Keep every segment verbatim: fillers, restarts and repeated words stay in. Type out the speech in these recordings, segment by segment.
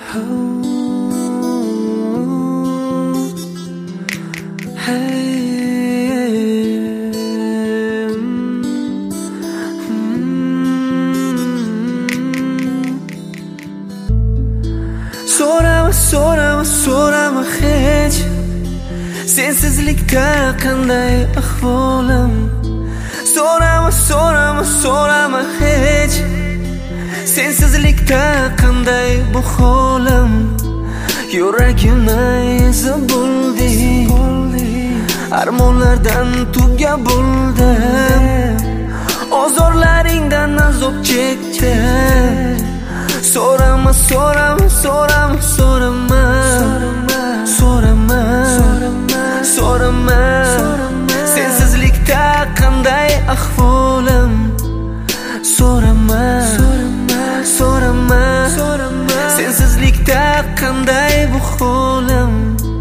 So'rama, so'rama, so'rama hech sensizlikda qanday ahvolim. So'rama, so'rama, so'rama hech sensizlikda qanday bu holim. Yuragimni ezib bo'ldi, armonlardan tuga bo'ldim, ozorlaringdan azob chekdim. So'rama, so'rama, so'rama, so'rama, so'rama, so'rama, sensizlikda qanday ahvolim. So'rama, so'rama, sensizlikda qanday bu holim.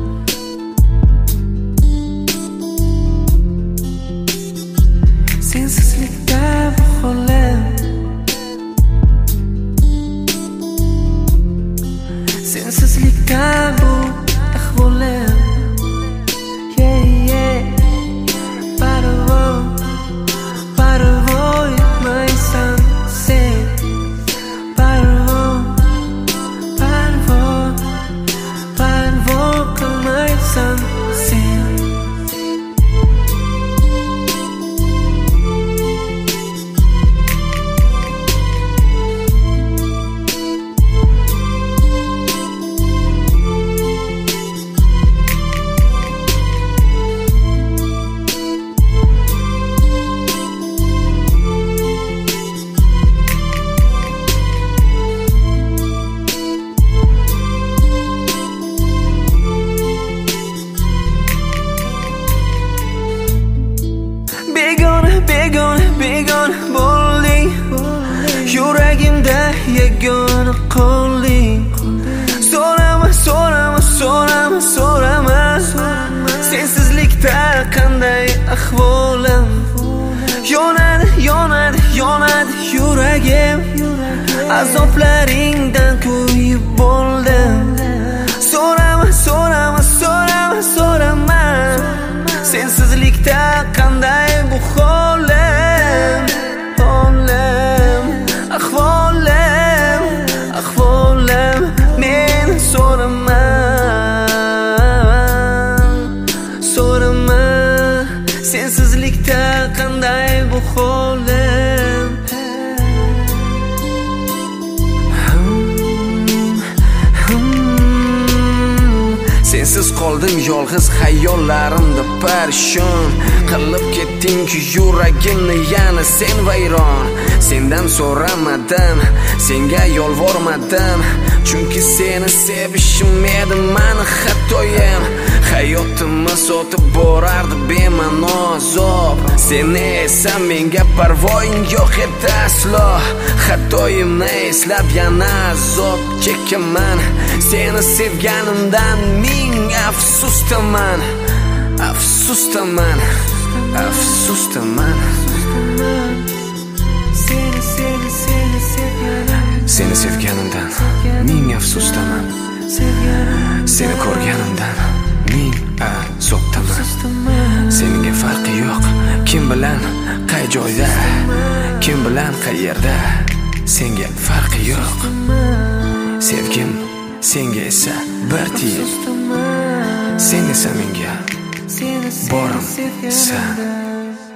Sensizlikda bu holim. Sensizlikda bu ahvolim. Yeah, yeah. Parvo, parvo etmaysan sen. Parvo, parvo, parvo qilmaysan sen. Begona, begona, begona bo'lding, yuragimda yagona qolding. So'rama, so'rama, so'rama, so'rama, sensizlikda qanday ahvolim. Yonadi, yonadi, yonadi yuragim, azoblaringdan kuyib bo'ldim. So'rama, so'rama, so'rama, so'rama, sensizlikda qanday bu holim. Holim, ahvolim, ahvolim. Men so'rama, so'rama, sensizlikda qanday bu holim. Sensiz qoldim yolg'iz xayollarimda parishon, qilib ketding-ku yuragimni yana sen vayron. Sendan so'ramadim, senga yolvormadim, chunki seni sevishim edi mani xatoyim. Hayotimni sotib borardi bema'no azob, seni esa menga parvoying yo'q edi aslo. Xatoyimni eslab yana azob chekaman, seni sevganimdan ming afsusdaman, afsusdaman, afsusdaman. Seni, seni, seni sevganimdan, seni sevganimdan ming afsusdaman. Seni ko'rganimdan ming azobdaman. Senga farqi yo'q, kim bilan qay joyda, kim bilan qayerda. Senga farqi yo'q, sevgim senga esa bir tiyin. Sen esa menga borimsan.